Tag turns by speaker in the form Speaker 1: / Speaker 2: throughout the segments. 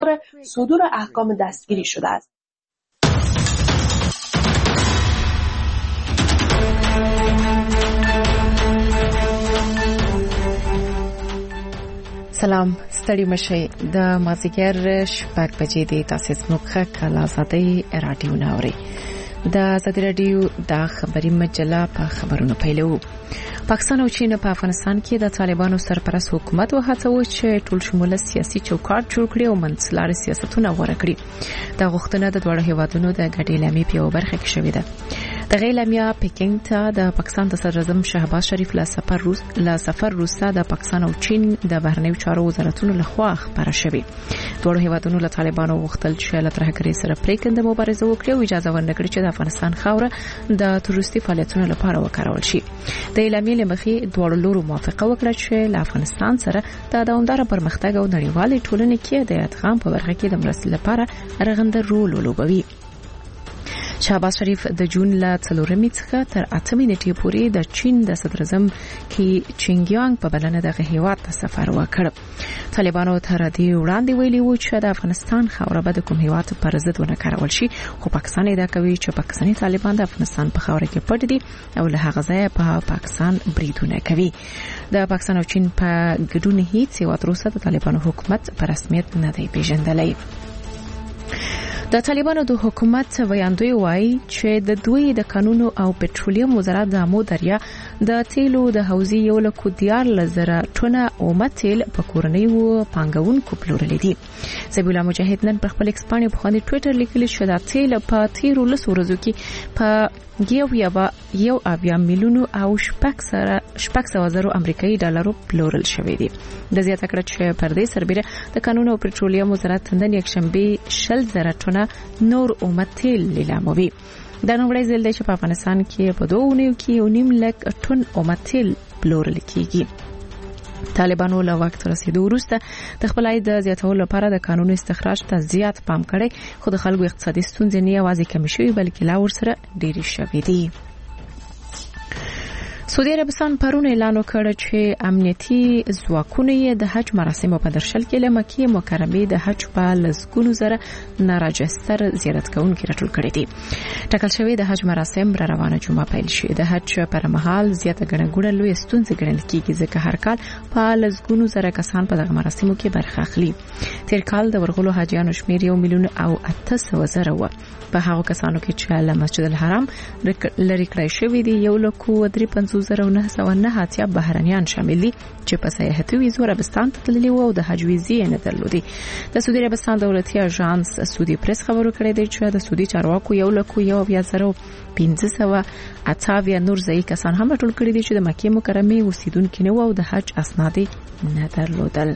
Speaker 1: صدور احکام دستگیری شده است.
Speaker 2: سلام، ستړي مشئ. د مازیګر شپږ بجې د تاسو زموږه کلا آزادۍ رادیو ناوري. د آزادۍ رادیو د خبري مجله په خبرونو پیلو. پاکستان او چین په افغانستان کې د طالبانو سرپرست حکومت وهڅوي چې ټول شموله سیاسي چوکاټ جوړ کړي او منځلاري سیاستونه غوره کړي. د غوښتنه د دوه هیوادونو د ګډې لامې په برخه کې شوې ده. د غیلمیا پکینګ ته د پاکستان د صدر اعظم شهباز شریف له سفر وروسته د پاکستان او چین د بهرنیو چارو وزارتونو لخوا خبره شوې. دوه هیوادونو له طالبانو غوښتل چې له ترهګرۍ سره پریکنده مبارزه وکړي او اجازه ورنکړي چې د افغانستان خاوره د تروریستي فعالیتونو لپاره وکارول شي. د اعلامیې لمخې دوه لورو موافقه وکړه چې له افغانستان سره د دوامدار پرمختګ او نړیوالې ټولنې کې د ادغام په برخه کې د مرستې لپاره رغنده رول ولوبوي. شهباز شریف د جون له 4 څخه تر 8 نیټې پورې د چین د صدر اعظم کی چینګیانګ په بلنه دغه هیواد ته سفر وکړ. طالبانو تر دې وړاندې ویلي و چې د افغانستان خاوره به د کوم هیواد پر ضد ونه کارول شي، خو پاکستان ادعا کوي چې پاکستاني طالبان د افغانستان په خاوره کې پټ دي او له هغه ځایه په پاکستان بریدونه کوي. د پاکستان او چین په ګډون هیڅ یو تر اوسه د طالبانو حکومت په رسمیت نه دی پیژندلی. د طالبانو د حکومت ویاندوی وایي چې د دوی د قانون او پټرولیم وزارت د امو دریا د تیلو د حوزې 1,14,000 ټنه اومه تیل په کورنیو پانګونکو پلورل دي. زبیح الله مجاهد نن پر خپل ایکس باندې په باندې ټوئیټر لیکلی چې د تیل په تیرو 10 ورځو کې په 1 میلیون او 600,000 امریکایي ډالرو پلورل شوې دي. د زیاته کړه چې پر دې سربېره د قانون او پټرولیم وزارت نن یکشنبه 60,000 ټنه نور اومه تیل لیلاموي. د نوموړي ځل دی چې په افغانستان کې په 2 اونیو کې 1.5 لک ټن اومه تیل پلورل کیږي. طالبانو له وخت رسیدو وروسته د خپل عاید زیاتولو لپاره د قانون استخراج ته زیات پام کړی، خو د خلکو اقتصادي ستونزې نه یوازې کمې شوې بلکې لا ورسره ډېرې شوې دي. سعودي عربستان پرون اعلان وکړ چې امنیتي ځواکونه د حج مراسمو په درشل کې له مکې مکرمه د حج په لسګونو زره ناراجستر زیارت کوونکي راټول کړي دي. ټاکل شوی د حج مراسم را روانه جمعه پیل شي. د حج پر مهال زیاته ګڼه لوی ستونزې ګڼل کیږي ځکه هر کال په لسګونو زره کسان په دغه مراسمو کې برخه اخلي. تیر کال د ورغلو حاجیانو شمیر 1,800,000 و. په هغو کسانو کې چې له مسجد الحرام لري کړی شوی دي 1,53,909 بهرنیان شامل دي چې په سیاحتي ویزو عربستان ته تللي وو او د حج ویزې نه درلودي. د سعودي عربستان دولتي اژانس سعودي پریس خبرو کړی دی چې د سعودي چارواکو 1,15,528 نور ځای کسان هم ټول کړی دي چې د مکې مکرمه اوسیدونکو نه وو او د حج اسناد نه درلودل.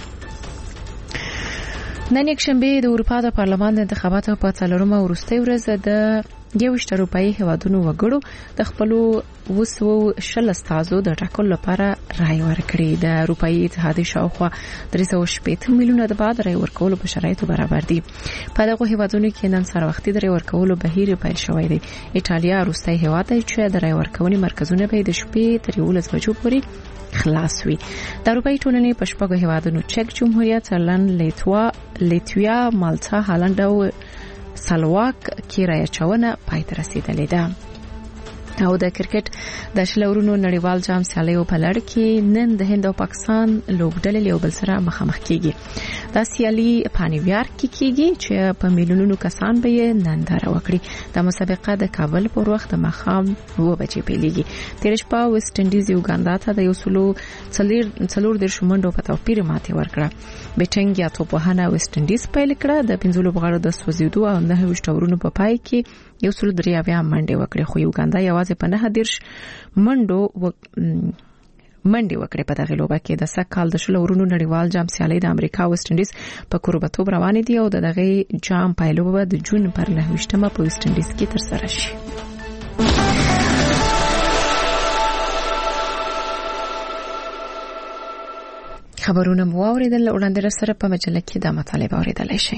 Speaker 2: نن یکشنبه د اروپا د پارلمان د انتخاباتو په 4مه وروستۍ ورځ د 21 اروپایي هیوادونو وګړو د خپل 200 استازو د ټاکلو لپاره رائے ورکړي. د اروپایي اتحاد شاوخوا 380 میلیونه د بعد رائے ورکولو په شرایطو برابر دي. په دغه هیوادونو کې نن سره وختي د رائے ورکولو بهیر پیل شوی دی. ایټالیا وروستۍ هیواد دی چې د رائے ورکونې مرکزونه به د شپې تر 11 بجو پورې خلاص وي. د اروپایي ټولنې په شپږو هیوادونو چک جمهوریت، هالند، لیتویا، مالټا، هالند او سلواک کې رایه چونه پای ته رسیدلې ده. او د کرکټ د شلورونو نړیوال جام سیالیو په لړ کې نن د هند او پاکستان لوبډلې یو بل سره مخامخ کیږي. دا سیالي په نیویارک کې کیږي چې په میلیونونو کسان به یې ننداره وکړي. د مسابقه د کابل پر وخت د ماښام 2 بجې پیلېږي. تیر شپه ویسټ انډیز یوګاندا ته د 140 منډو په توپیر ماتې ورکړه. بیټنګ یا توپوهنه ویسټ انډیز پیل کړه. د 15 لوبغاړو د سوځېدو او 9 اورونو په پای کې 103 منډې وکړې، خو یوګاندا یوازې په 9 منډې وکړې. په دغه لوبه کې د سکهال د شلو ورونو نړیوال جام سیالي د امریکا او ویسټ انډیز په کوربتوب روان دي او دغه جام پایلوبه د جون پر 9مه په ویسټ انډیز کې ترسره شي. خبرونه مو اوریدل. وړاندې سره په مجله کې د مطالب اوریدل شي.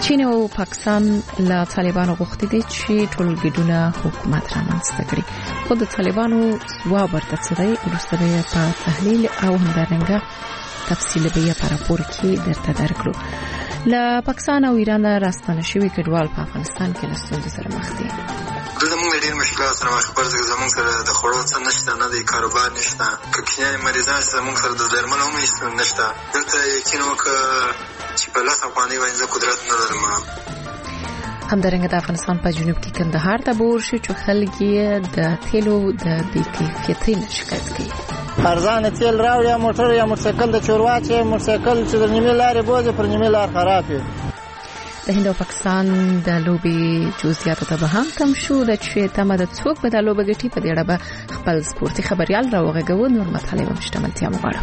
Speaker 2: چین او پاکستان له طالبانو غوښتي دي چې ټولګډونه حکومت رامنځته کړي. خو د طالبانو ځواب ورته څه دی؟ وروسته به په تحلیل او همدارنګه تفصیل به یې په راپور کې درته درکړو. له پاکستان او ایران راستنه شوي کډوال په افغانستان کې له ستونزو سره مخ دي.
Speaker 3: زموږ ډېر مشکلات سره مخ پر زموږ سره د خوړو څه نشته، نه د کاروبار نشته، که کینیايي مریضان زموږ سره د درملو هم نشته. دلته یقین وکړه چې په 10 افغانۍ باندې زه قدرت نه لرم.
Speaker 2: همدارنګه د افغانستان په جنوب کې کندهار ته بور شو چې خلک یې د تیلو د بې کیفیتۍ نه شکایت کوي.
Speaker 4: ارزانه تیل راوړي یا موټر یا موټرسایکل د چورواچې موټرسایکل چې د نیمه لارې بوځي پر نیمه لار خراب وي.
Speaker 2: د هند او پاکستان د لوبې جزئیات ته به هم کم شو د چې تمه د څوک به د لوبې ګټي په دې اړه به خپل سپورتي خبريال راوغږو. نور مطالب مشتملتیا مغواړم.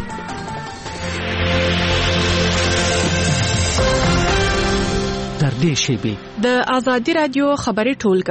Speaker 5: در دې شیبې
Speaker 6: د آزادی رادیو خبري ټولګه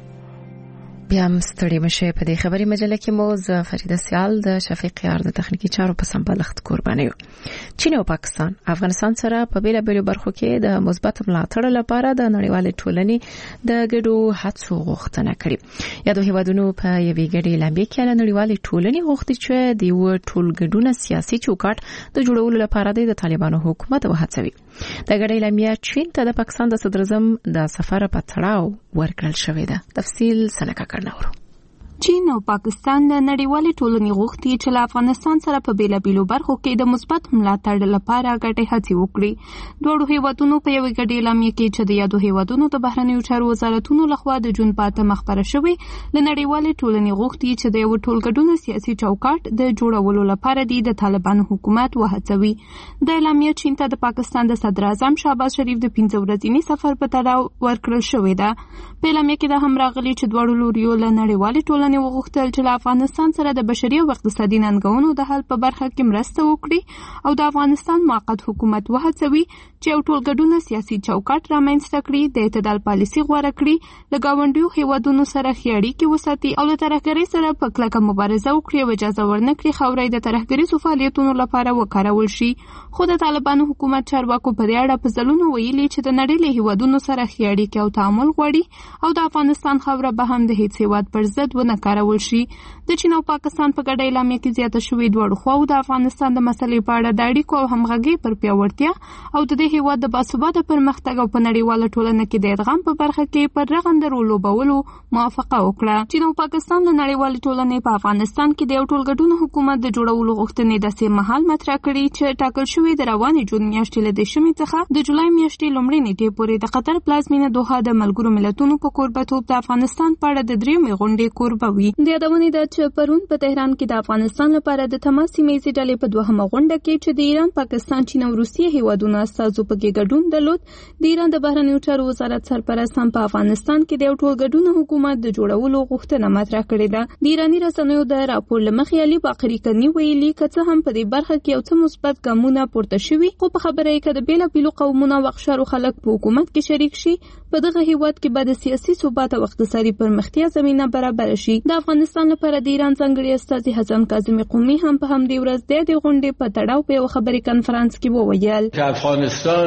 Speaker 2: بیا هم ستړي مشه. په دې خبري مجله کې مو ز فریده سیال د شفیق یار د تخنیکی چارو په سمبالښت قرباني یو. چین او پاکستان افغانستان سره په بیلابیلو برخو کې د مثبت ملاتړ لپاره د نړیوالې ټولنې د ګډو هڅو غوښتنه کړې. یادو هیوادونو په یوې ګډې لامبې کې له نړیوالې ټولنې غوښتي چې د یو ټولګډونه سیاسي چوکاټ د جوړولو لپاره د طالبانو حکومت وهڅوي. د ګډې لامبې چین ته د پاکستان د صدر اعظم د سفر په تړاو ورکړل شوې ده. تفصیل سنکا کړناورو.
Speaker 7: چین او پاکستان د نړیوالې ټولنې غوښتي چې له افغانستان سره په بیلابیلو برخو کې د مثبت ملاتړ لپاره ګډې هڅې وکړي. دواړو هیوادونو په یوې ګډې اعلامیه کې چې د یادو هیوادونو د بهرنیو چارو وزارتونو لخوا د جون په 8 خبره شوې، له نړیوالې ټولنې غوښتي چې د یو ټولګډونه سیاسي چوکاټ د جوړولو لپاره د طالبانو حکومت وهڅوي. د اعلامیه چین ته د پاکستان د صدر اعظم شهباز شریف د 15 ورځني سفر په تړاو ورکړل شوې ده. په اعلامیه کې د هم راغلي چې دواړو لوريو له نړیوالې ټولنې وغوښتل چې له افغانستان سره د بشري او اقتصادي ننګونو د حل په برخه کې مرسته وکړي او د افغانستان موقت حکومت وهڅوي چې یو ټولګډونه سیاسي چوکاټ رامنځته کړي، د اعتدال پالیسي غوره کړي، له ګاونډیو هیوادونو سره ښې اړیکې وساتي او له ترهګرۍ سره په کلکه مبارزه وکړي او اجازه ورنکړي خاورې د ترهګریزو فعالیتونو لپاره وکارول شي. خو د طالبانو حکومت چارواکو په دې اړه په ځلونو ویلي چې د نړۍ له هیوادونو سره ښې اړیکې او تعامل غواړي او د افغانستان خاوره به هم د هیڅ هیواد پر ضد ونه کارول شي. د چین او پاکستان په ګډه اعلامیه کې زیاته شوې دواړو خواو د افغانستان د مسلې په اړه د اړیکو او همغږۍ پر پیاوړتیا او د دې هیواد د باثباته پرمختګ او په نړیواله ټولنه کې د ادغام په برخه کې پر رغندرو لوبولو موافقه وکړه. چین او پاکستان له نړیوالې ټولنې په افغانستان کې د یو ټولګډونه حکومت د جوړولو غوښتنې د سه مهال مطرح کړي چې ټاکل شوې د روانې جون میاشتې له 10 څخه د جولای میاشتې لومړۍ نیټې پورې د قطر پلازمینه دوحه د ملګرو ملتونو په کوربتوب د افغانستان په اړه د 3 غونډې کوربه وي. د یادونې ده چې پرون په تهران کې د افغانستان لپاره د تماس سیمې ډلې په 2مه غونډه کې چې د ایران، پاکستان، چین او روسیې هیوادونو استازو په کې ګډون درلود، د ایران د بهرنیو چارو وزارت سرپرست هم په افغانستان کې د یو ټولګډونه حکومت د جوړولو غوښتنه مطرح کړې ده. د ایرانی رسنیو د راپور لمخې علي باقری کني ویلي کڅه هم په دې برخه کې یو څه مثبت ګامونه پورته شوي، خو په خبره یې کده بیلابیلو قومونو او اقشارو خلک په حکومت کې شریک شي، په دغه هیواد کې به د سیاسي ثبات او اقتصادي پرمختیا زمينه برابر شي. د افغانستان لپاره د ایران څنګهړي استاذ حسن کاظمی قومي هم په همدې ورځ د غونډې په تړاو په یو خبري کانفرنس کې وویل
Speaker 8: چې افغانستان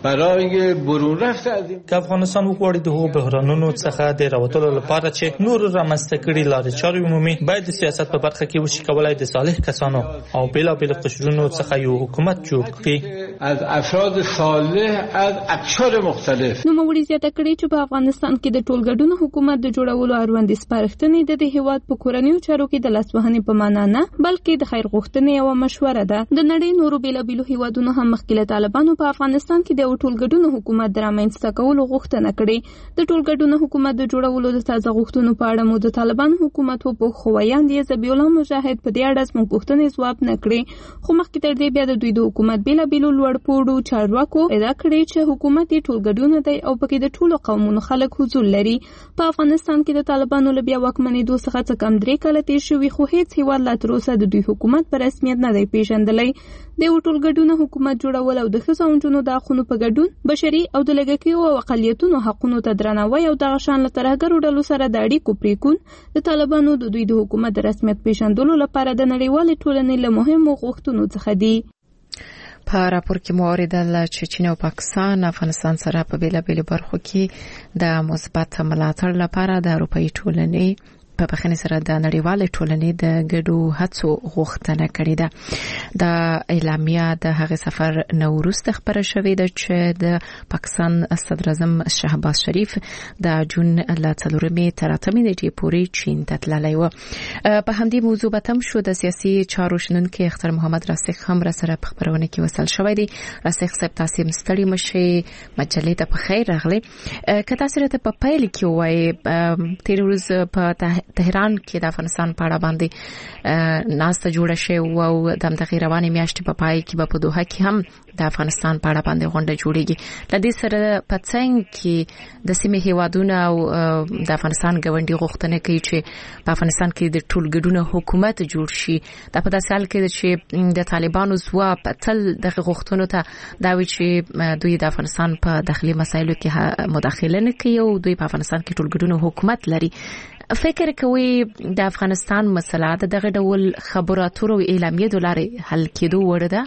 Speaker 8: برای برون رفت از این
Speaker 9: که افغانستان وغواړي د هغو بحرانونو څخه د راوتلو لپاره چې نور رامنځته کړي لارې چارې عمومي باید د سیاست په برخه کې وشي کولای د صالح کسانو او بیلابیل قشرونو څخه یو حکومت جوړ کړي
Speaker 8: از افراد صالح از اقشار مختلف.
Speaker 7: نو موري زیاته کړي چې په افغانستان کې د ټولګډونو حکومت د جوړولو اړوند سپارښتنې د هیواد په کورنیو چارو کې د لاسوهنې په معنا نه بلکې د خیر غوښتنې او مشوره ده. د نړۍ نورو بیلابیلو هیوادونو هم مخکله طالبانو په افغانستان کې د ټولګډونو حکومت درامنځته کولو غوښتنه کړې. د ټولګډونو حکومت د جوړولو د تازه غوښتنو په اړه مو د طالبانو حکومت په خوایان دی زبی الله مجاهد په دې اړه سم غوښتنې ځواب نه کړې، خو مخکې تر دې بیا د دوی د حکومت بیلابیلو لوړ پوړو چارواکو ادا کړې چې حکومت یې ټولګډونه دی او پکې د ټولو قومونو خلک حضور لري. په افغانستان کې د طالبانو لبیا واکمنېدو څخه کم 3 کاله تیر شوي، خو هیڅ هیواد لا تر اوسه د دوی حکومت په رسمیت نه دی پیژندلی. د ټولګډونو حکومت جوړول او د ښځو او نجونو د حقونو په ګډون، بشري او د لږکیو او اقلیتونو حقونو ته درناوی او د غشان له ترهګرو ډلو سره د اړیکو پریکون د طالبانو د دوی د حکومت رسمیت پیژندلو لپاره د نړیوالې ټولنې له مهمو غوښتنو څخه دي.
Speaker 2: په راپور کې مو اوریدل چې چین او پاکستان افغانستان سره په بیلابیلو برخو کې د مثبت ملاتړ لپاره د اروپאי ټولنې په بخښنې سره د نړیوال ټولنې د ګډو هڅو غوښتنه کړې ده. د اعلامیه د هغه سفر نو وروسته خبره شوې ده چې د پاکستان صدر اعظم شهباز شریف د جون ل 4 تر 8 نیټې پورې چین ته تللی و. په همدې موضوع به تم شو. د سیاسي چارو شنونکي اختر محمد راسخ هم را سره په خبرونه کې وصل شوی دی. راسخ صاحب تاسو مستړي مشي مجلې ته په خیر راغلي. که تاسو راته په پیل کې وایي تیر ورځ په تهران کې د افغانستان په اړه باندې ناسته جوړه شوې او د همدغې روانې میاشتې په پای کې به په دوحه کې هم د افغانستان په اړه باندې غونډه جوړیږي. له دې سره په څنګ کې د سیمې هیوادونه او د افغانستان ګاونډي غوښتنه کوي چې په افغانستان کې د ټولګډونه حکومت جوړ شي. دا په داسې حال کې چې د طالبانو ځواب تل دغه غوښتنو ته دا وی چې دوی د افغانستان په داخلي مسایلو کې مداخله نه کوي او دوی په افغانستان کې ټولګډونه حکومت لري. فکر کوي د افغانستان مسله دغه ډول خبرو اترو اعلامیه د لارې حل کېدو وړ ده؟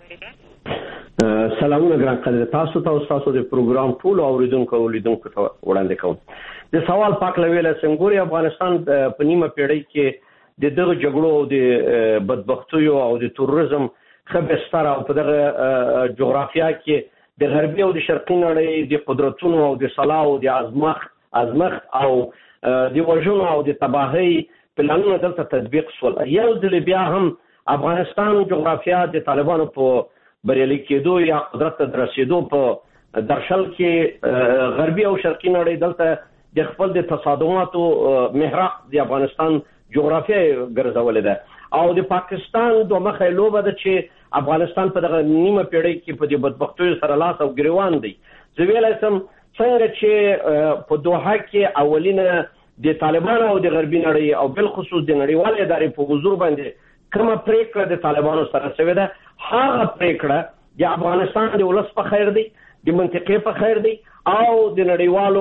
Speaker 10: سلامونه ګران قدر تاسو ته او تاسو د پروګرام ټول اوریدونکو ولیدونکو ته وړاندې کوم. د سوال پاک لویل سنگوري افغانستان په نیمه پیړۍ کې د دغه جګړو او د بدبختیو او د تروریزم خبرستر او په دغه جغرافیا کې د غربي او د شرقي نړۍ د قدرتونو او د صلاح او د ازمخت او د وژنو او د تباهۍ پلانونه دلته تطبیق شول. یو ځل بیا هم افغانستان جغرافیا د طالبانو په بریالي کېدو یا قدرت ته رسیدو په درشل کې غربي او شرقي نړۍ دلته د خپل د تصادماتو محراق د افغانستان جغرافیا ګرځولې ده او د پاکستان دوه مخه لوبه ده چې افغانستان په دغه نیمه پیړۍ کې په دې بدبختیو سره لاس او ګریوان دی. زه ویلای سم څنګه چې په دوحه کې اولینه د طالبانو او د غربي نړۍ او بل خصوص د نړیوال ادارې په حضور باندې کومه پریکړه د طالبانو سره شوې ده، هغه پریکړه د افغانستان د ولس په خیر دی، د منطقې په خیر دی او د نړیوالو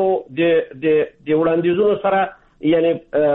Speaker 10: د وړاندیزونو سره یعنی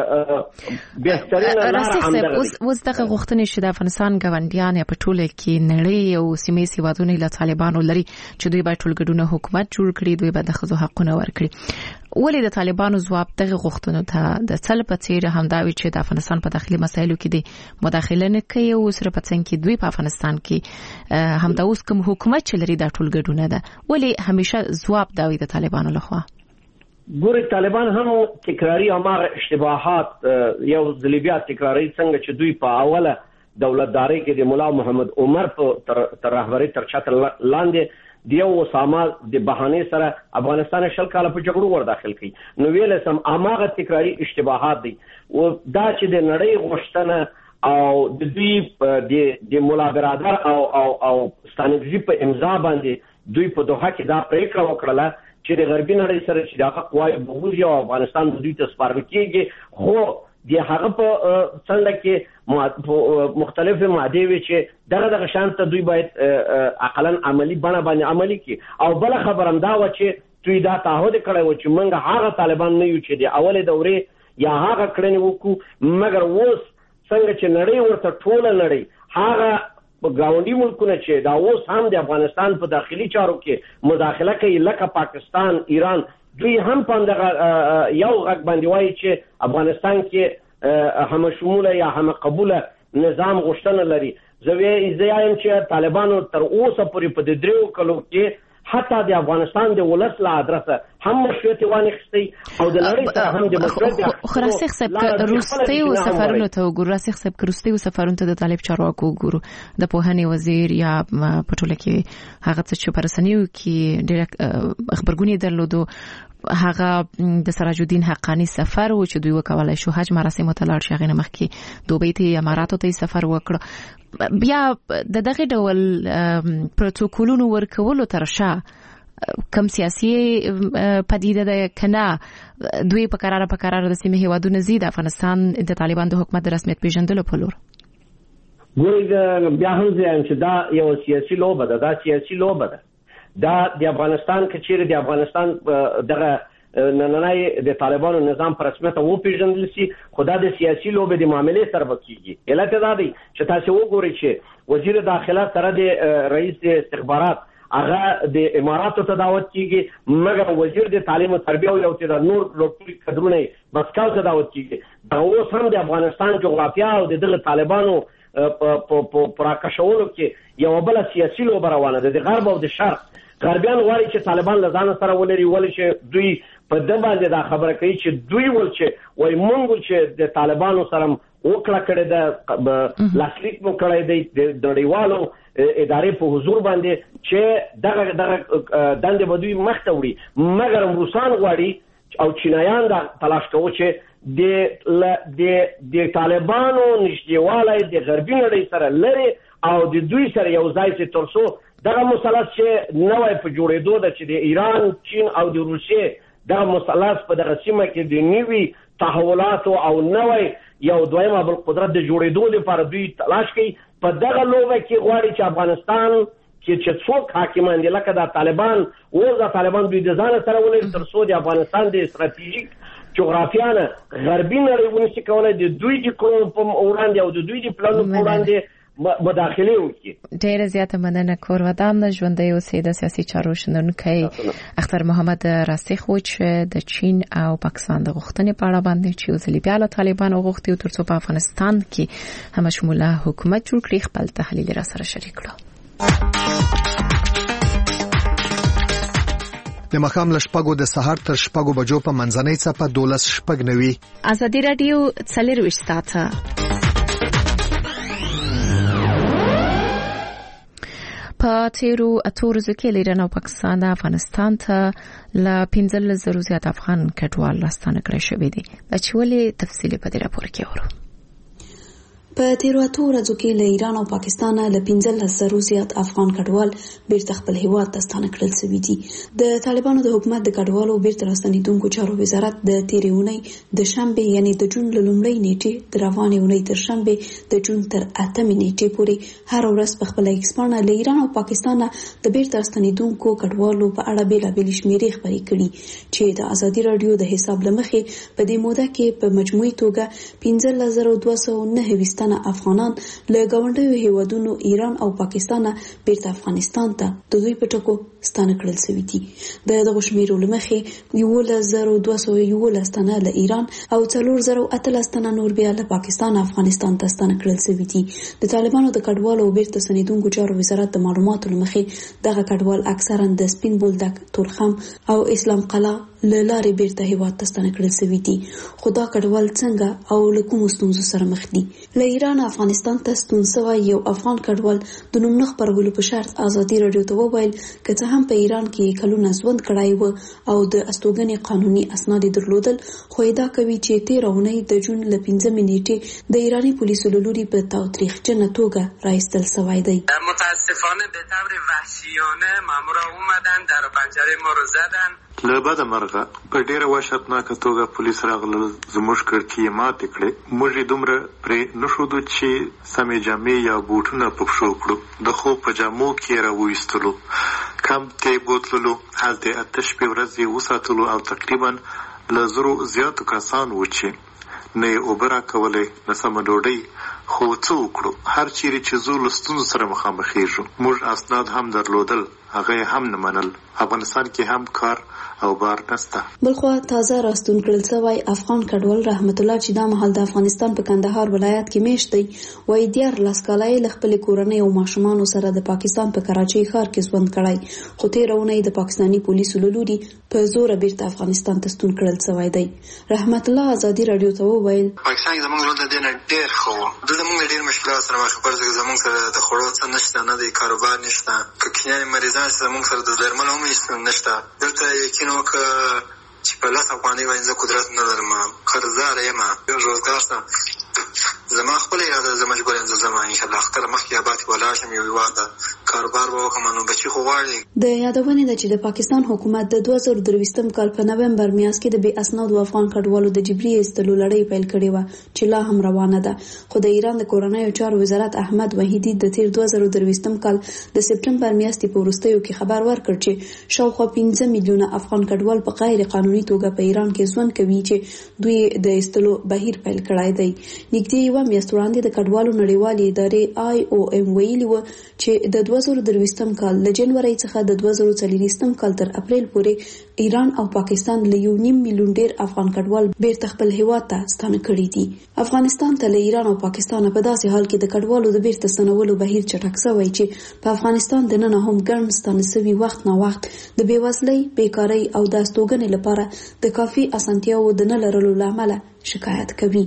Speaker 10: بهترینه لار همدغه
Speaker 2: اوس دغه غوښتنې چې د افغانستان ګاونډیان په ټوله کې نړۍ او سیمې هیوادونه له طالبانو لري چې دوی باید ټولګډونه حکومت جوړ کړي، دوی باید د ښځو حقونه ورکړي. ولې د طالبانو ځواب دغه غوښتنو ته د څل په څیر همدا وی چې د افغانستان په داخلي مسایلو کې د مداخله نه کوي او سره په څنګه کې دوی په افغانستان کې همدا اوس کوم حکومت چې لري د ټولګډونه ده، ولې همیشه ځواب دا وی د طالبانو لخوا؟
Speaker 10: ګوري طالبان هم تکراری امر اشتباهات یو ځلبیا تکراری څنګه چې دوی په اوله دولتداري کې د مولا محمد عمر په تر رهبری تر چتر لاندې دیو اسامه د بهانه سره افغانستان شل کاله په جګړو ور داخل کړي. نو ویل سم اماغه تکراری اشتباهات دي او دا چې د نړۍ غوښتنه او د دوی د مولا برادر او ستانکزي په امضا باندې دوی په دوحه کې دا پریکړه وکړه چې د غربي نړۍ سره چې دا قوای بوزي او افغانستان د دوی ته سپارل کېږي، خو د هغه په څنډه کې مختلفه ماده وي چې دغه شانته دوی باید عقلاً عملی بڼه باندې عملی کړي. او بل خبر هم دا و چې دوی دا تعهد کړی و چې موږ هغه طالبان نه یو چې د اولې دورې یا هغه کړنې وکړو، مګر اوس څنګه چې نړۍ ورته ټوله نړۍ هغه ګاونډي ملکونه چې دا اوس هم د افغانستان په داخلي چارو کې مداخله کوي لکه پاکستان، ایران، دوی هم په دغه یو غږ باندې وایي چې افغانستان کې هم شموله یا هم قبوله نظام غوښتنه لري. زه وایم چې طالبانو تر اوسه پورې په دې دریو کلو کې حتی د افغانستان د ولس له ادرسه هم مشروعیت وانخستی او د نړۍ ته هم د مشروعیت
Speaker 2: خو راسخ صاحب روستیو سفرونو ته وګورو، راسخ صاحب روستیو سفرونو ته د طالب چارواکو وګورو، د پوهنې وزیر یا په ټوله کې هغه څه چې پرسنیو کې ډېر خبرګونی درلودو، هغه د سراج الدین حقانی سفر و چې دوی وکولای شو حج مراسم ته لاړ شي، هغه مخکې دوبۍ ته اماراتو ته سفر وکړ. بیا د دغه ډول پروتوکولونو ورکولو ترشا کم سیاسي پدیده ده کنه دوی په قرار د سیمې هیوادونو زید افغانستان د طالبان د حکومت رسمیت پیژندلو په لور.
Speaker 10: ګوري بیا هم ځم چې دا یو سیاسي لوبه ده، دا د افغانستان کچېره د افغانستان دغه نننۍ د طالبانو نظام په رسمیت وپېژندل شي، خو دا د سیاسي لوبې د معاملې سره به کېږي. علت دا دی چې تاسو وګورئ چې وزیر داخله سره د رئیس د استخبارات هغه د اماراتو ته دعوت کېږي، مګر وزیر د تعلیم او تربیه او یو څه نور لوټري کډرونه مسکو ته دعوت کېږي. دا اوس هم د افغانستان جغرافیا او د دغه طالبانو په راکشولو کې یو بل سیاسي لوبه روانه ده د غرب او د شرق. غربیان غواړي چې طالبان له ځان سره ولري، ولې چې دوی په د باندې دا خبره کوي چې دوی ول چې وای مونږ چې د طالبانو سره وکړه کړی د لاسلیک مو کړی دی د نړیوالو ادارې په حضور باندې چې دغه دندې به دوی مخته وړي، مګر روسان غواړي او چینایان دا تلاش کوي چې د طالبانو نږدېوالی د غربي نړۍ سره لري او د دوی سره یو ځای چې تر څو دغه مثلث چې نوی په جوړېدو ده چې د ایران، چین او د روسیې دغه مثلث په دغه سیمه کې د نوي تحولاتو او نوی یو دویمه بالقدرت د جوړېدو لپاره دوی تلاش کوي. په دغه لوبه کې غواړي چې افغانستان چې څوک حاکمان دي لکه د طالبان اوس د طالبان دوی د ځان سره ولري تر څو د افغانستان د استراتیژیک جغرافیا نه غربي نړۍ ونشي کولی د دوی د کړنو په وړاندې او د دوی د پلانونو په وړاندې مداخله وکړي.
Speaker 2: ډیره زیاته مننه. کور ودان ژوندۍ اوسئ. د سیاسي چارو شنونکی اختر محمد راسخ و چې د چین او پاکستان د غوښتنې په اړه باندې چې وزلي بیا له طالبانو غوښتي او ترڅو په افغانستان کې همشموله حکومت جوړ کړي خپل تحلیل را سره شریک کړو.
Speaker 11: د مخام لشپګو د سحر تر شپګو بجو په منځنۍ څپه 12:09
Speaker 2: ازادي رادیو 24 ساعته په تیرو اتو ورځو کې ایران او پاکستان د افغانستان ته له 15,000 زیات افغان کډوال راستانه کړی شوی دي. دا چې ولې تفصیلی په دې راپور کې اورو.
Speaker 12: په تیرو اتو ورځو کې له ایران او پاکستان له 15,000 زیات افغان کډوال بیرته خپل هیواد ته ستانه کړل شوي دي. د طالبانو د حکومت د کډوالو بیرته راستنیدونکو چارو وزارت د تیرې اونۍ د شنبه یعنی د جون له لومړۍ نیټې د روانې اونۍ تر شنبه د جون تر 8مې نیټې پورې هر ورځ په خپل ایکسپانه له ایران او پاکستان د بیرته راستنیدونکو کډوالو په اړه بیلابېلې شمیرې خبرې کړي چې د ازادي رادیو د حساب لمخې په دې موده کې په مجموعي توګه 15,209 افغانان له ګاونډیو هیوادونو ایران او پاکستان بیرته افغانستان ته د دوی په ټکو ستانه کړل شوي دي. د دغه شمیرو له مخې 11,211 تنه له ایران او 4,018 تنه نور بیا له پاکستان افغانستان ته ستانه کړل شوي دي. د طالبانو د کډوالو او بیرته ستنیدونکو چارو وزارت د معلوماتو له مخې دغه کډوال اکثرا د سپین بولدک، تورخم او اسلام قلعه له لارې بیرته هیواد ته ستانه کړل شوي دي. خو دا کډوال څنګه او له کومو ستونزو سره مخ دي؟ له ایران افغانستان ته ستون شوی یو افغان کډوال د نوم نه خپرولو په شرط ازادي رادیو ته وویل که څه هم په ایران کې کلونه ژوند کړی و او د استوګنې قانوني اسناد درلودل، خو ادعا کوي چې 13 اونۍ د جون له 5مې نیټې د ایرانی پولیسو له لوري په تاوتریخجنه توګه رایستل شوی دی.
Speaker 13: متاسفانه به طور وحشیانه مامورا اومدن در پنجره ما رو زدن.
Speaker 3: له بده مرغه په ډیره وحشتناکه توګه پولیس راغلل، زموږ کړکۍ ماتې کړې. موږ یې دومره پرې نشودو چې سمې جامې یا بوټونه په پښو کړو، د خوب په جامو کې راویستلو، کمپ ته بوتللو، هلته 8 شپې ورځې وساتلو او تقریبا له 100 زیاتو کسان و چې نه یې اوبه راکولې نه سمه ډوډۍ. خو څه وکړو؟ هر چیرې چې زو له ستونزو سره مخامخېږو. موږ اسناد هم درلودل، هغه هم نه منل. افغانستان کې هم کار او بار نسته.
Speaker 12: بلخوا تازه راستون کړل شوی افغان کډوال رحمت الله چې دا مهال د افغانستان په کندهار ولایت کې میشت دی، وایي 14 کاله له خپل کورنۍ او ماشومانو سره د پاکستان په کراچۍ ښار کې ژوند کړی، خو 13 اونۍ د پاکستاني پولیسو له لوري په زور بیرته افغانستان ته ستون کړل شوی دی. رحمت الله ازادي رادیو ته وویل
Speaker 3: پاکستان کې زموږ ژوند ډېر ډېر ښه و. دلته موږ ډېر مشکلات سره مخ پر ځکه زموږ سره د خوړو څه نشته، نه د کاروبار نشته، که کینیاني مریضان زموږ سره د درملو هم نشته. دلته یقین وکړه چې په 10 افغانۍ باندې زه قدرت نه لرم، قرضدار یم، روزګار ته زما خپل اراده زما مجبور یم زما ان شاء الله خطر مخکې آباد ولاړ شم یو واده کاروبار به وکړم نو بچي خو غواړي.
Speaker 12: د یادونې ده چې د پاکستان حکومت د 2023 کال په نومبر میاشت کې د بې اسنادو افغان کډوالو د جبري ایستلو لړۍ پیل کړې و چې لا هم روانه ده. خو د ایران د کورنیو چارو وزارت احمد وحیدی د تیر 2023 کال د سپټمبر میاشتې په وروستیو کې خبر ورکړ چې شاوخوا 15 میلیونه افغان کډوال په غیر قانوني توګه په ایران کې ژوند کوي چې دوی د ایستلو بهیر پیل کړی دی. نږدې یوه میاشت وړاندې د کډوالو نړیوالې ادارې IOM ویلي و چې د 2023 کال له جنوري څخه د 2024 کال تر اپریل پورې ایران او پاکستان له 1.5 میلیون ډیر افغان کډوال بیرته خپل هیواد ته ستانه کړي دي. افغانستان ته له ایران او پاکستان په داسې حال کې د کډوالو د بیرته ستنولو بهیر چټک شوی چې په افغانستان د نن هم ګڼ ستانه شوي وخت نه وخت د بیوزلۍ، بیکارۍ او د استوګنې لپاره د کافي اسانتیاو د نه لرلو لامل شکایت کوي.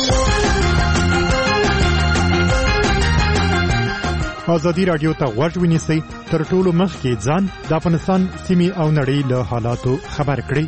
Speaker 14: ازادي رادیو ته غوږ ونیسئ تر ټولو مخکې ځان د افغانستان سیمې او نړۍ له حالاتو خبر کړئ.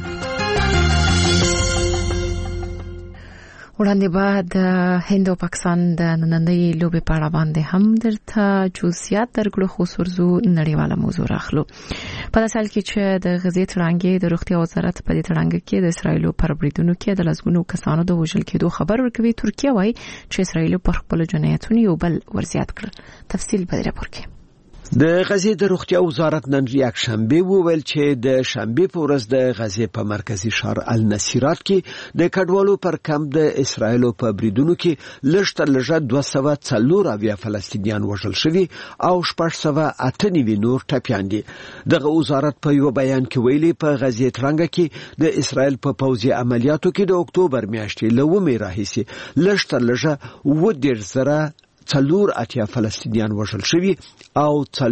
Speaker 2: وړاندې به د هند او پاکستان د نننۍ لوبې په اړه باندې هم درته جزئیات درکړو، خو ورځو نړیواله موضوع راخلو. په داسې حال کې چې د غزې تړانګې د روغتیا وزارت په دې تړانګه کې د اسرایلو پر بریدونو کې د لسګونو کسانو د وژل کېدو خبر ورکوي. ترکیه وايي چې اسرایلو پر خپل جنایتونو یو بل ورزیات کړ. تفصیل په دې راپور کې.
Speaker 15: د غزې د روغتیا وزارت نن یک شنبه وویل چې د شنبه په ورځ د غزې په مرکزی ښار النصیرات کې د کډوالو پر کمپ د اسرایلو په بریدونو کې لږ تر لږه 240 فلسطینیان وژل شوي او 698 نور ټپیان دي. دغه وزارت په یو بیان کې ویلي په غزې تړانګه کې د اسرایل په پوځي عملیاتو کې د اکتوبر میاشتې له ومې راهیسې لږ تر لږه 480 فلسطینیان وژل شوي او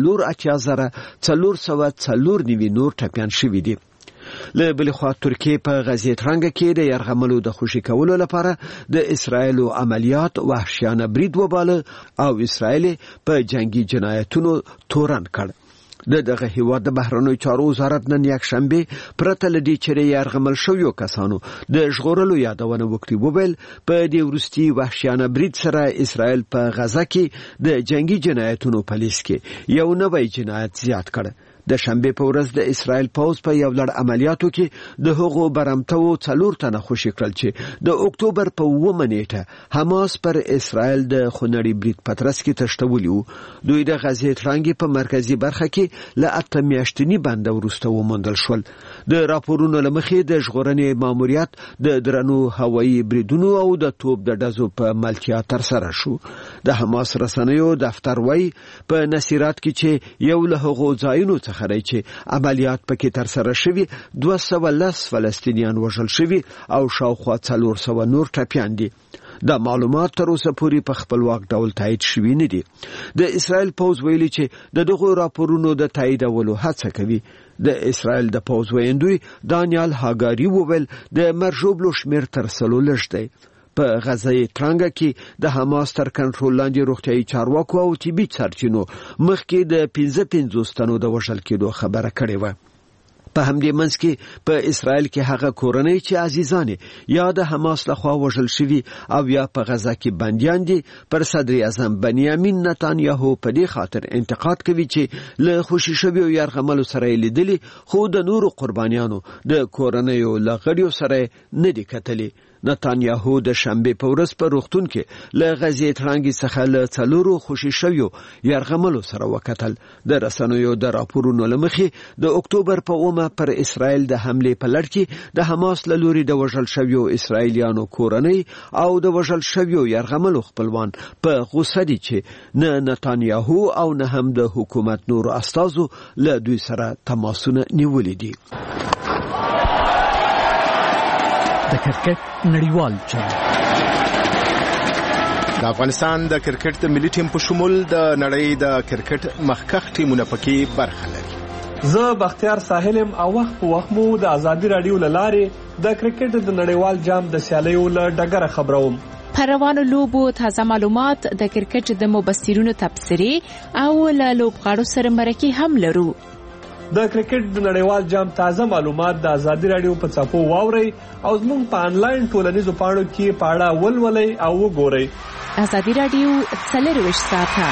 Speaker 15: 480,494 نور ټپیان شوي دي. له بل خوا ترکیه په غزې تړانګه کې د یرغملو د خوشي کولو لپاره د اسرایلو عملیات وحشیانه برید وباله او اسرایل په جنگي جنایتونو تورن کړ. دغه هیواد د بهرنیو چارو وزارت نن یک شنبه پرته لدی چې یرغمل شویو کسانو د ژغورلو یادونه وکړي. وویل په دې ورستي وحشیانه برید سره اسرایل په غزه کې د جنگي جنایتونو په لیست کې یو نوی جنایت زیات کړ. د شنبه په ورځ د اسرایل پوځ په یو لړ عملیاتو کې د هغو برمتو 4 تنه خوشي کړل چې د اکتوبر په 9 نیټه حماس پر اسرایل د خونړي برید پترس کې تشتولي وو. دوی د غزې تړانګې په مرکزی برخه کې له 8 میاشتنی بند وروسته وموندل شول. د راپورونو لمخې د ژغورنې ماموریت د درنو هوایي بریدونو او د توپ د ډزو په ملتیا تر سره شو. د حماس رسنیو دفتر وایي په نصیرات کې چې یو له هغو ځایونو خبري چې عملیات پکې تر سره شوي 210 فلسطینیان وژل شوي او شاوخوا 400 نور ټپیان دي. دا معلومات تر اوسه پورې په خپلواک ډول تایید شوي نه دي. د اسرایل پوځ ویلي چې دغه راپورونو د تاییدولو هڅه کوي. د اسرایل د پوځ ویندوی دانیال هاګاری وویل د مرجوبلو شمیر تر سلو لږ دی. په غزې تړانګه کې د حماس تر کنټرول لاندې روغتيایي چارواکو او طبي سرچینو مخکې د 55 تنو د وژل کېدو خبره کړې و. په همدې منځ کې په اسرایل کې هغه کورنۍ چې عزیزان یا د حماس لخوا وژل شوي او یا په غزه کې بنديان دي پر صدر اعظم بنیامین نتانیاهو په دې خاطر انتقاد کوي چې له خوشي شویو یرغملو سره لیدلي خو د نورو قربانیانو د کورنۍ لغړیو سره نه دي کتلي. نتانیاهو د شنبه په ورځ په روغتون کې له غزې تړانګې څخه له 4 خوشي شویو یرغملو سره وکتل. د رسنیو د راپورونو لمخې د اکتوبر په 9 پر اسرایل د حمله په لړ کې د حماس له لوري د وژل شویو اسرایلیانو کورنۍ او د وژل شویو یرغملو خپلوان په غوسه دي چې نه نتانیاهو او نه هم د حکومت نور استازو له دوی سره تماسونه نیولې دي.
Speaker 5: د کرکټ نړیوال جام
Speaker 16: د افغانستان د کرکټ د ملي ټیم په شمول د نړۍ د کرکټ مخکښ ټیمونه پکې برخه لري.
Speaker 17: زه بختیار ساحلم او وخت په وخت مو د ازادي رادیو لاره د کرکټ د نړیوال جام د سیالیو له ډګره خبروم.
Speaker 6: پروانو لوبو تازه معلومات د کرکټ د مبصرینو تبصرې او له لوبغاړو سره مرکه هم لرو.
Speaker 17: د کرکټ د نړیوال جام تازه معلومات د ازادي رادیو په صفحو واورئ او زموږ په انلاین ټولنیزو پاڼو کې پاړه ولولئ او وګورئ.
Speaker 6: ازادي راډیو 24 ساعته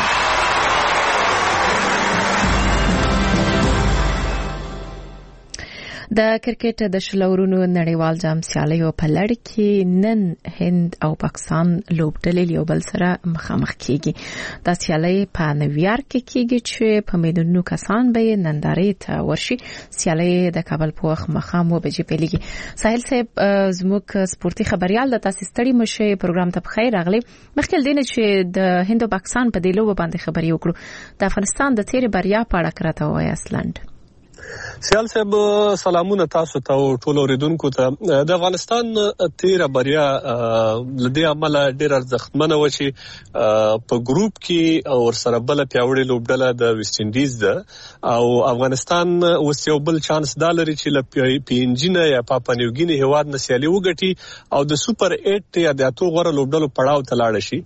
Speaker 6: د کرکټ د شلورونو نړیوال جام سیالیو په لړ کې نن هند او پاکستان لوبډلې یو بل سره مخامخ کیږي د سیالۍ په نیویارک کې کیږي چې په میلیونونو کسان به نندارې ته ورشي. سیالۍ د کابل په وخت مخام و بجې پیلېږي. ساحل صاحب زموږ سپورتي خبريال د تاسو ستړي مشه پروګرام ته بخیر راغلی. مخکې دینه چې د هند او پاکستان په دیلو باندې خبري وکړو د افغانستان د تیرې بریا په اړه کراته وای اسلند.
Speaker 17: سیال صاحب سلامونه تاسو ته ټول اوریدونکو ته. د افغانستان تیره بریا لدې عمل ډیر ارزښتمنه و چې په ګروپ کې اور سره بل پیاوړی لوبډله د ویسټ انډیز ده او افغانستان اوس یو بل چانس دالري چې ل پینجینه یا پاپا نیوګینی هواد نسیالي وګټي او د سوپر 8 یا د اتو غره لوبډلو پړاو ته لاړ شي.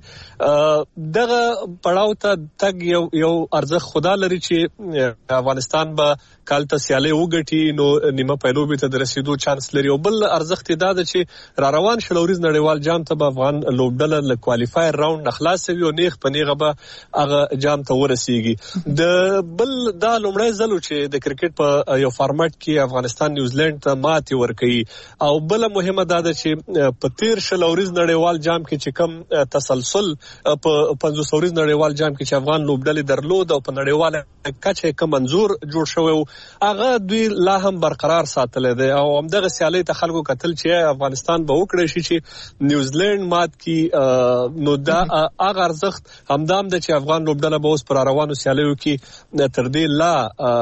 Speaker 17: دغه پړاو ته تګ یو ارزښت خدا لري چې افغانستان به کالته سیالي وګټي نو نیمه پایلوبې ته د رسیدو چانس لري. او بل ارزښت دا ده چې را روان شلوريز نړیوال جام ته به افغان لوبډله له کوالیفایر راوند خلاص وي او نیغ په نیغه به هغه جام ته ورسیږي. د بل دا لومړی ځل چې د کرکټ په یو فارمټ کې افغانستان نیوزیلند ته ماتې ورکړي او بل مهمه دا ده چې په تیر شلوريز نړیوال جام کې چې کم تسلسل په 500 ورځ نړیوال جام کې چې افغان لوبډلې درلود او په نړیواله کچه کم منظور جوړ شوی هغه دوی لا هم برقرار ساتل دي او همدغه سیالي ته خلکو کتل چې افغانستان به وکړي شي چې نیوزیلند مات کی نو دا هغه ارزښت همدام د چې افغان لوبډله به اوس پر روانو سیالیو کې تر دې لا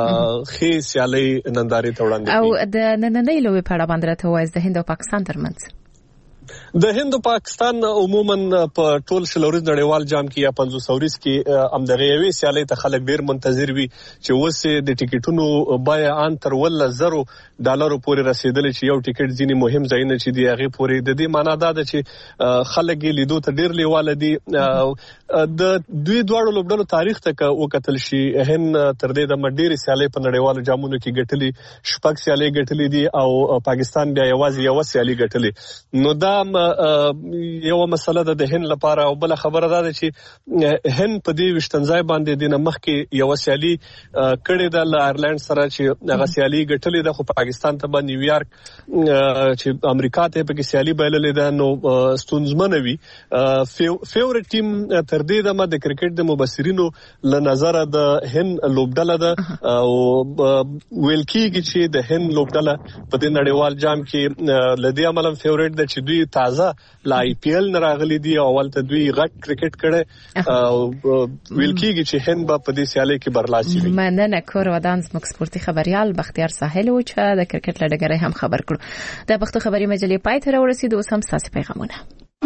Speaker 17: خې سیالي ننداري ته وړاندې
Speaker 6: او د نننۍ لوبې په اړه باندې راته وایي د هند او پاکستان ترمنځ.
Speaker 17: د هند او پاکستان عموما په ټول شلوريز نړیوال جام کې یا 500 ورځ کې امدغه یوي سیالي ته خلک ډیر منتظر وي چې وسه د ټیکټونو بای ان تر $1000 پورې رسیدلی چې یو ټیکټ ځینی مهم ځایونه چې دی هغه پورې د دې معنی دا ده چې خلک لیدو ته ډیر لیواله دي. د دوی دواړو لوبډلو تاریخ ته وکتل شي هند تر دې د مډيري سیالي په نړیوالو جامونو کې ګټلي شپږ سیالي ګټلي دي او پاکستان بیا یوازې یو سیالي ګټلي. نو دا یو مسله ده د هند لپاره او بل خبره ده چې هند په دې وشتنځای باندې د نمخ کې یو سیالي کړي د آیرلند سره چې هغه سیالي ګټلې ده خو پاکستان ته باندې نیویارک چې امریکا ته په کې سیالي بایللې ده نو ستونزمن وي. فیورټ ټیم تر دې د کرکټ د مبصرینو له نظر د هند لوبډله ده او ویل کېږي چې د هند لوبډله په دې نړیوال جام کې لدی عملاً فیورټ ده چې دوی تازه لا آی پی ایل نه راغلي دي او ولته دوی غټ کرکټ کړي او ویل کېږي چې هند په دې سیالي کې برلاسي وي.
Speaker 6: مننه کور ودان زموږ سپورتي خبريال بختیار ساحل او چې د کرکټ لړګري هم خبر کړو. د پښتو خبري مجلې پای ته ورسېدو اوس هم ساسي پیغامونه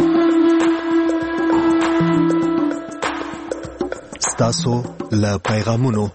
Speaker 11: ستاسو له پیغامونو.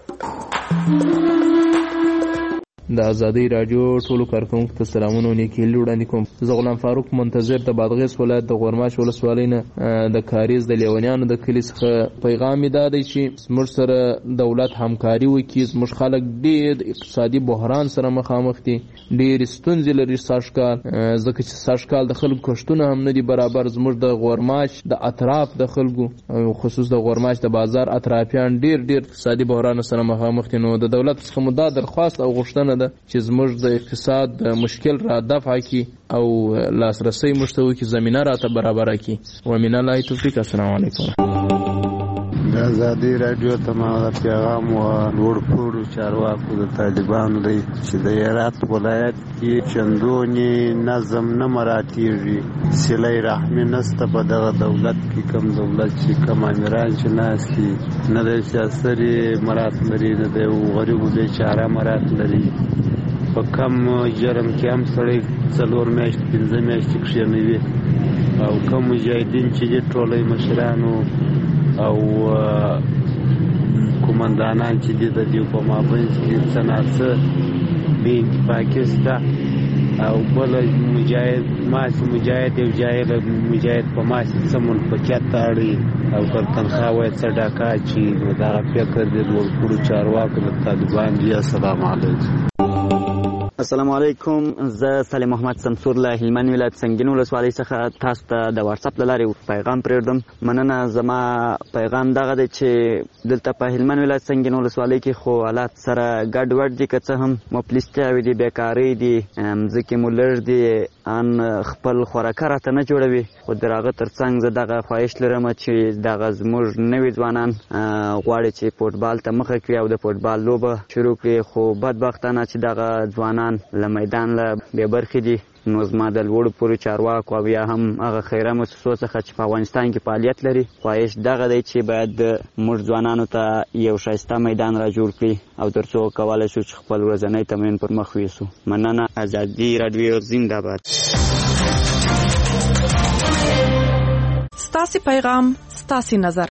Speaker 18: د ازادي رادیو ټولو کارکونکو ته سلامونه او نیکی وړاندې کوم. زه غلام فاروق منتظر د بادغیس ولایت د غورماش ولسوالۍ نه د کاریز د لیونیانو د کلی څخه پیغام دا دی چې زموږ سره دولت همکاري وکړي. زموږ خلک ډېر اقتصادي بحران سره مخامخ دي، ډېر ستونزې لري ساشکال، ځکه چې ساشکال د خلکو کښتونه هم نه دي برابر. زموږ د غورماش د اطراف د خلکو او خصوص د غورماش د بازار اطرافیان ډېر اقتصادي بحران سره مخامخ دي. نو د دولت څخه مو دا درخواست او غوښتنه ده چې زموږ د اقتصاد مشکل را دفع کی او لاسرسي مشتوي کی زمينه راته برابر کی. ومن الله توفیق. السلام علیکم.
Speaker 19: د ازادي رادیو تمام پیغام او ورپور چارواکو د طالبانو دی چې د هرات ولایت کې چندونی نظم نه مراتیږي، صله رحمی نسته په دغه دولت کې. کم دولت چې کم امیران چې ناس کې نه د سیاسري مرات لري، نه د غریبو بیچاره مرات لري. په کم جرم کې هم سړی 4 میاشتې 5 میاشتې کښېنوي او کم مجاهدین چې دي ټولې مشرانو او کومندانان چې دي د دې په مابین کې څنګه بې اتفاقي شته او بل مجاهد یو جاهل مجاهد په ماسې څه منفقیت اړي او پر تنخواه وایي څه ډاکا چې نو دغه فکر د ورکړو چارواکو د طالبان دی. السلام علیکم.
Speaker 20: السلام علیکم. زه صالح محمد سمسور له هلمند ولایت سنگین ولسوالۍ څخه تاسو ته د واتس اپ له لارې پیغام پرېږدم. مننه. زما پیغام دغه دی چې دلته په هلمند ولایت سنگین ولسوالۍ کې خو حالات سره ګډوډ دي، که څه هم مفلسیتیاوې دي، بیکارۍ دي، مځکې مو لږ دي، ان خپل خوراکه راته نه جوړوي. خو د هغه ترڅنګ زه دغه خواهش لرم چې دغه زموږ نوي ځوانان غواړي چې فوټبال ته مخه کړي او د فوټبال لوبه شروع کړي، خو بدبختانه چې دغه ځوانان له میدان له بې برخې دي. نو زما د لوړو پورې چارواکو او یا هم هغه خیره مؤسسو څخه چې په افغانستان کې فعالیت لري خواهش دغه دی چې باید موږ ځوانانو ته یو ښایسته میدان را جوړ کړي او تر څو کولی شو چې خپل ورځنی تمرین پر مخ یوسو. مننه. ازادي راډیو زنده باد.
Speaker 21: ستاسې پیغام ستاسې نظر.